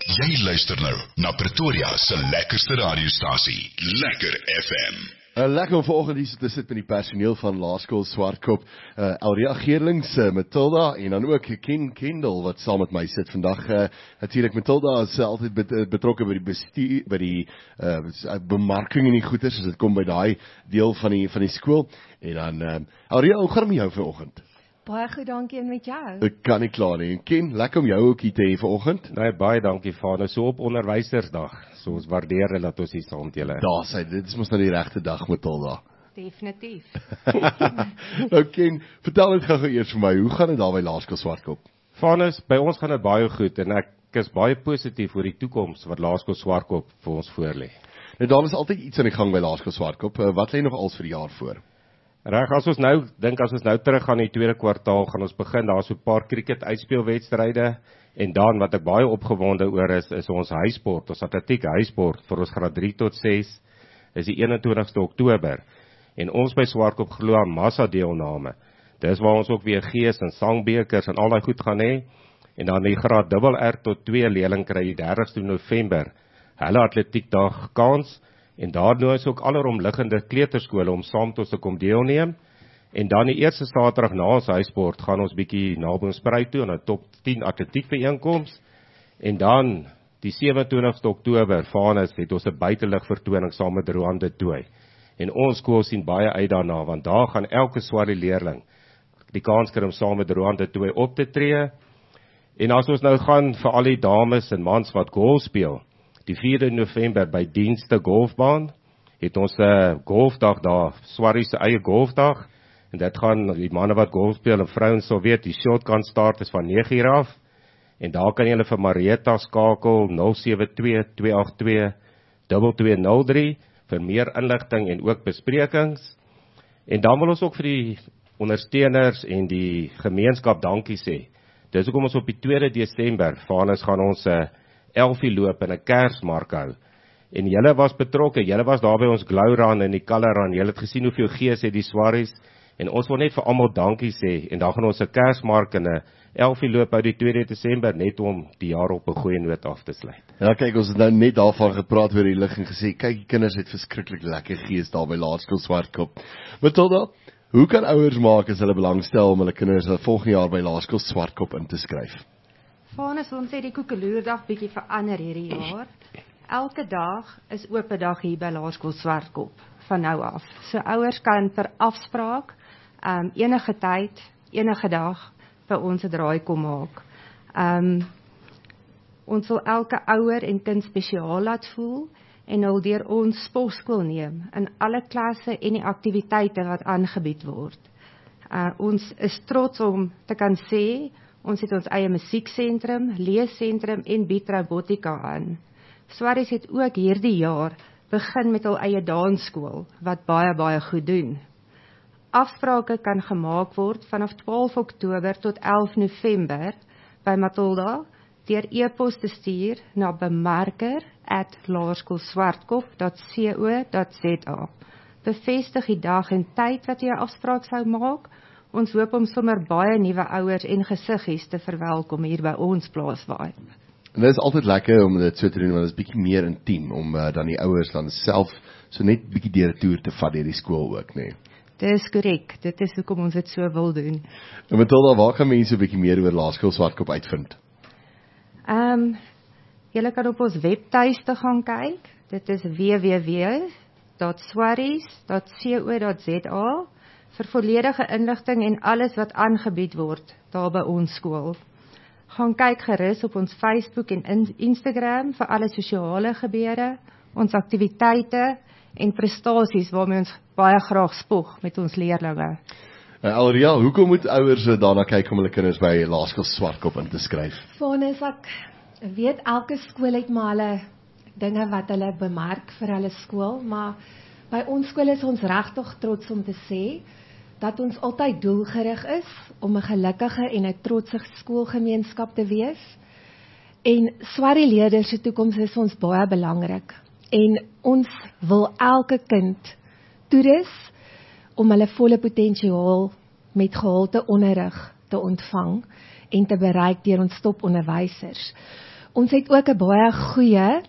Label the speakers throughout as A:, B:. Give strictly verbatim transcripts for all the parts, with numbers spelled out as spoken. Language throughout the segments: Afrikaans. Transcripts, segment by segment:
A: Jy luister nou na Pretoria se lekkerste radiostasie, Lekker F M.
B: Uh, lekker om vanoggend hier te sit met die personeel van Laerskool Swartkop, uh, Elria Geerlings, uh, Matilda en dan ook Ken Kendall wat saam met my sit vandag. Uh, Natuurlik Matilda is uh, altyd bet, uh, betrokke by die bestuur, by die uh, bemarking en die goeders, as dit kom by daai deel van die van die skool. En dan uh, Elria, hoe gaan dit met jou vanoggend?
C: Baie goed, dankie, en met jou?
B: Ek kan nie klaar nie. Ken, lekker om jou ook hier te hê vanoggend.
D: Nee, baie dankie Vader, so op onderwysersdag. So ons waardeer dat ons hier saam met julle is.
B: Daar sê, dit is mos nou die regte dag, Matilda.
C: Definitief.
B: Nou Ken, vertel net gou eers vir my, hoe gaan dit daar by Laerskool Swartkop?
D: Vanus, by ons gaan dit baie goed en ek is baie positief oor die toekoms wat Laerskool Swartkop vir ons voorlê.
B: Nou daar is altyd iets aan die gang by Laerskool Swartkop. Wat lê nog als vir die jaar voor?
D: Reg, as ons nou dink as ons nou terug gaan in die tweede kwartaal, gaan ons begin daar so 'n paar cricket uitspelwedstryde en dan wat ek baie opgewonde oor is, is ons huisport, ons atletiek huisport vir ons graad drie tot ses is die eenentwintigste Oktober en ons by Swartkop glo aan massa deelname. Dis waar ons ook weer gees en sangbekers en al daai goed gaan hê en dan die graad dubbel R tot twee leerling kry die dertigste November hulle atletiekdag kans. En daardoor is ook alleromliggende kleuterskole om saam met ons te kom deelneem. En dan die eerste Saterdag na ons huisport gaan ons bietjie naby ons Spruit toe aan 'n top tien atletiek byeenkoms. En dan die sewe-en-twintigste Oktober, Vanus, het ons 'n buitelug vertoning saam met Rwanda Tooi. En ons skool sien baie uit daarna want daar gaan elke swart leerling die kans kry om saam met Rwanda Tooi op te tree. En as ons nou gaan vir al die dames en mans wat golf speel, die vierde November by Dienste Golfbaan, het ons 'n uh, golfdag daar, Swarrie se eie golfdag, en dit gaan, die manne wat golf speel en vrouens sal weet, die shotgun start is van nege uur af, en daar kan julle vir Marietta skakel, nul sewe twee, twee agt twee, twee twee nul drie, vir meer inligting en ook besprekings, en dan wil ons ook vir die ondersteuners en die gemeenskap dankie sê. Dis ook om ons op die tweede Desember, Vanus gaan ons 'n uh, elfie loop en 'n kersmark hou. En julle was betrokke, julle was daar by ons Glouran en die Kaleran, julle het gesien hoeveel gees het die Swarries, en ons wil net vir almal dankie sê, en dan gaan ons 'n kersmark en 'n elfie loop uit die tweede Desember, net om die jaar op 'n goeie noot af te sluit.
B: Ja, kyk, ons het nou net daarvan gepraat oor die lig en gesê, kyk, die kinders het verskriklik lekker gees daar by Laerskool Swartkop. Matilda, hoe kan ouers maak as hulle belangstel om hulle kinders volgende jaar by Laerskool Swartkop in te skryf?
C: Vanus, ons het die koekeloerdag bietjie verander hierdie jaar. Elke dag is oop dag hier by Laerskool Swartkop, van nou af. So ouers kan per afspraak, um, enige tyd, enige dag, by ons 'n draai kom maak. Um, ons wil elke ouer en kind spesiaal laat voel, en wil deur ons sportskool neem, in alle klasse en die aktiwiteite wat aangebied word. Uh, ons is trots om te kan sê, ons het ons eie musieksentrum, leesentrum en bied robotika aan. Swarries het ook hierdie jaar begin met hul eie dansskool, wat baie baie goed doen. Afsprake kan gemaak word vanaf twaalf Oktober tot elf November by Matilda, deur e-pos te stuur na bemarker at laerskoolswartkop dot co dot za. Bevestig die dag en tyd wat jy 'n afspraak sou maak. Ons hoop om sommer baie nuwe ouers en gesiggies te verwelkom hier by ons plaaswaai.
B: En dit is altyd lekker om dit so te doen, want dit is bietjie meer intiem, om uh, dan die ouers dan self so net bietjie deur 'n toer te vat deur die skool ook, nee.
C: Dit is korrek, dit is hoekom ons dit so wil doen.
B: En Matilda, waar kan mense 'n bietjie meer oor Laerskool Swartkop uitvind?
C: Ehm, um, julle kan op ons webtuiste gaan kyk, dit is w w w dot swarries dot co dot za, vir volledige inligting en alles wat aangebied word daar by ons skool. Gaan kyk gerus op ons Facebook en Instagram vir alle sosiale gebeure, ons aktiwiteite en prestasies waarmee ons baie graag spog met ons leerlinge.
B: Uh, Elria, hoekom moet ouers daarna kyk om hulle kinders by Laerskool Swartkop in te skryf?
E: Vanus, ek weet elke skool het maar hulle dinge wat hulle bemark vir hulle skool, maar by ons skool is ons regtig trots om te sê dat ons altyd doelgerig is om 'n gelukkige en 'n trotse skoolgemeenskap te wees. En Swarrie leerders se toekoms is ons baie belangrik. En ons wil elke kind toerus om hulle volle potensiaal met gehalte onderrig te ontvang en te bereik deur ons toponderwysers. Ons het ook 'n baie goeie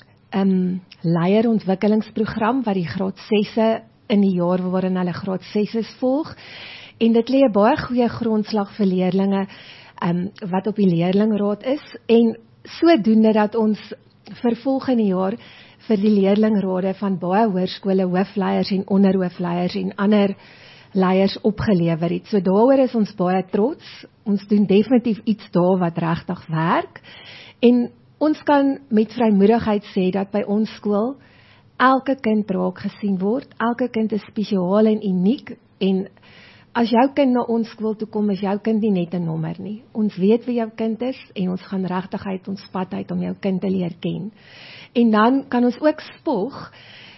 E: um, leierontwikkelingsprogram wat die graad sesse in die jaar waarin hulle graad sesses volg. En dit lê 'n baie goeie grondslag vir leerdlinge um, wat op die leerlingraad is. En sodoende dat ons vir volgende jaar vir die leerlingrade van baie hoërskole, hoofleiers en onderhoofleiers en ander leiers opgelewer het. So daaroor is ons baie trots. Ons doen definitief iets daar wat regtig werk. En ons kan met vrymoedigheid sê dat by ons skool elke kind raak gesien word. Elke kind is spesiaal en uniek. En as jou kind na ons skool toe kom, is jou kind nie net 'n nommer nie. Ons weet wie jou kind is en ons gaan regtig uit ons pad uit om jou kind te leer ken. En dan kan ons ook spog,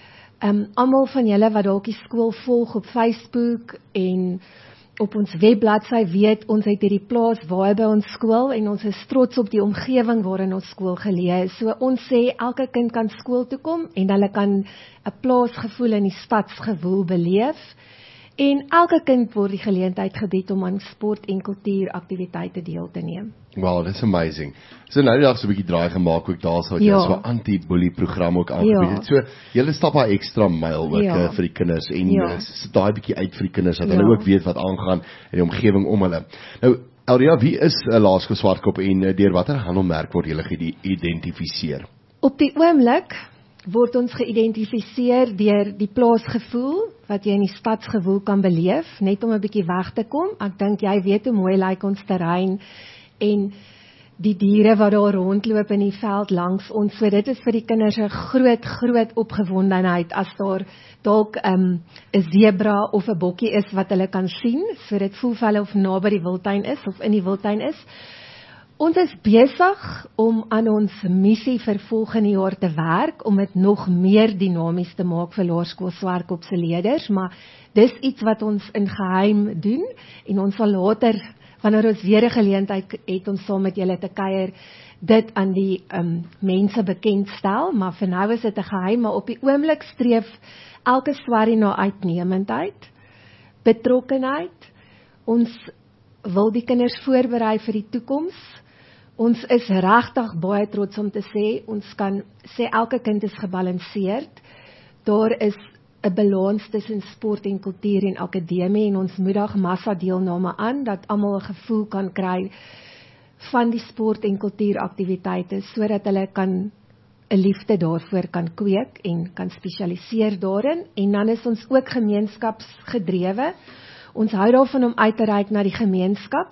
E: um, almal van julle wat dalk die skool volg op Facebook en op ons webbladsy weet, ons het hierdie plaas waar by ons skool en ons is trots op die omgewing waarin ons skool geleë is. So ons sê elke kind kan skool toe kom en hulle kan 'n plaasgevoel in die stadsgevoel beleef. En elke kind word die geleentheid gebied om aan sport en kultuuraktiwiteite deel te neem.
B: Wow, that's amazing. So nou die dag so 'n bietjie draai gemaak ook daar sou jy
E: Ja.
B: so 'n anti-bully program ook aangebied het.
E: Ja.
B: So julle stap daai ekstra myl ook
E: Ja.
B: uh, vir die kinders en
E: Ja.
B: uh, sit daai bietjie uit vir die kinders dat
E: Ja.
B: hulle ook weet wat aangaan in die omgewing om hulle. Nou Elria, wie is 'n uh, Laerskool Swartkop en uh, deur watter handelmerk word julle geïdentifiseer?
E: Op die oomblik word ons geïdentifiseer deur die plaasgevoel wat jy in die stadsgevoel kan beleef, net om 'n bietjie weg te kom. Ek dink jy weet hoe mooi lyk ons terrein en die diere wat daar rondloop in die veld langs ons. So dit is vir die kinders 'n groot groot opgewondenheid as daar dalk 'n um, 'n zebra of 'n bokkie is wat hulle kan sien. So dit voel vir hulle of naby die wildtuin is of in die wildtuin is. Ons is besig om aan ons missie vir volgende jaar te werk, om dit nog meer dinamies te maak vir Laerskool Swartkop se leerders, maar dis iets wat ons in geheim doen, en ons sal later, wanneer ons weer 'n geleentheid het om saam met julle te kuier, dit aan die um, mense bekendstel, maar vir nou is dit 'n geheim, maar op die oomblik streef elke swarrie na uitnemendheid, betrokkenheid. Ons wil die kinders voorberei vir die toekoms. Ons is regtig baie trots om te sê, ons kan sê elke kind is gebalanseerd. Daar is 'n balans tussen sport en kultuur en akademie, en ons moedig massa deelname aan, dat almal 'n gevoel kan kry van die sport en kultuuraktiwiteite, sodat hulle kan 'n liefde daarvoor kan kweek en kan spesialiseer daarin. En dan is ons ook gemeenskapsgedrewe. Ons hou daarvan om uit te reik na die gemeenskap.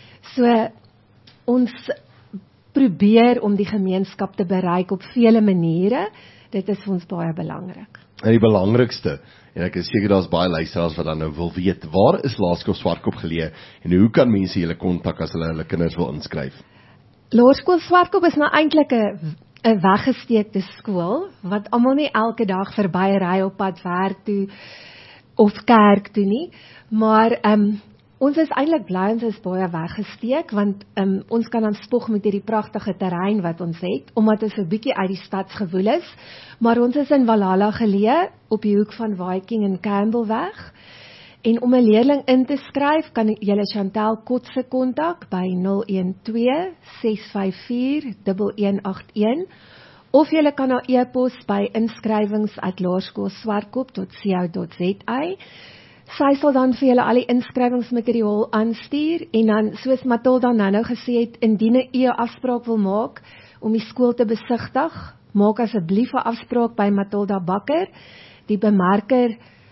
E: So ons probeer om die gemeenskap te bereik op vele maniere. Dit is vir ons baie belangrik.
B: En die belangrikste, en ek is seker daar's baie luisteraars wat dan nou wil weet, waar is Laerskool Swartkop geleë en hoe kan mense julle kontak as hulle hulle kinders wil inskryf?
E: Laerskool Swartkop is nou eintlik 'n 'n weggesteekte skool wat almal nie elke dag verby ry op pad werk toe of kerk toe nie, maar um, ons is eintlik bly ons is baie weggesteek, want um, ons kan dan spog met hierdie pragtige terrein wat ons het, omdat ons 'n bietjie uit die stadsgevoel is, maar ons is in Valhalla geleë, op die hoek van Viking en Campbellweg, en om 'n leerling in te skryf, kan julle Chantel Kotse kontak by nul een twee ses vyf vier een een agt een, of julle kan haar e-pos by inskrywings at laerskoolswartkop dot co dot za. Sy sal dan vir julle al die inskrywingsmateriaal aanstuur, en dan, soos Matilda nou-nou gesê het, indien jy 'n afspraak wil maak om die skool te besigtig, maak asseblief 'n afspraak by Matilda Bakker, die bemarker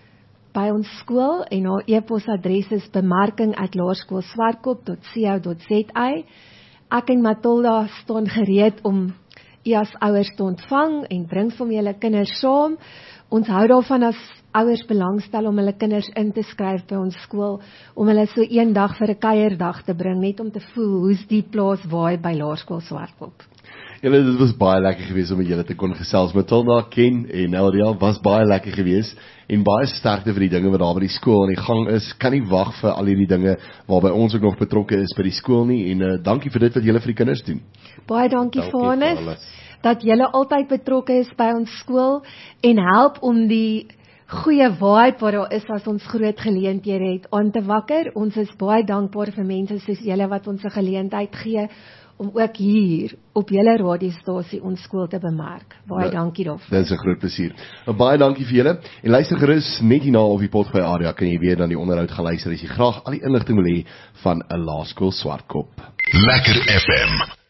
E: by ons skool, en haar e-posadres is bemarking at laerskoolswartkop dot co dot za. Ek en Matilda staan gereed om u as ouers te ontvang en bring van julle kinders saam. Ons hou daarvan as ouers belangstel om hulle kinders in te skryf by ons skool, om hulle so een dag vir 'n kuierdag te bring, net om te voel hoe's die plaas waai by Laerskool Swartkop.
B: Julle, dit was baie lekker geweest om met julle te kon gesels. Matilda, Ken en Elria, was baie lekker geweest, en baie sterkte vir die dinge wat daar by die skool aan die gang is. Kan nie wag vir al hierdie dinge waarby ons ook nog betrokke is by die skool nie, en uh, dankie vir dit wat julle vir die kinders doen.
E: Baie dankie,
D: Dankie
E: Vanus,
D: vir alles.
E: dat julle altyd betrokke is by ons skool, en help om die goeie vibe wat daar is as ons groot geleenthede het aan te wakker. Ons is baie dankbaar vir mense soos julle wat ons 'n geleentheid gee om ook hier op julle radiostasie ons skool te bemerk. Baie
B: Ja,
E: dankie daarvoor.
B: Dit is 'n groot plesier. Nou, baie dankie vir julle. En luister gerus net hierna op die Potgooi area kan jy weer na die onderhoud gaan luister as jy graag al die inligting wil hê van 'n Laerskool Swartkop.
A: Lekker F M.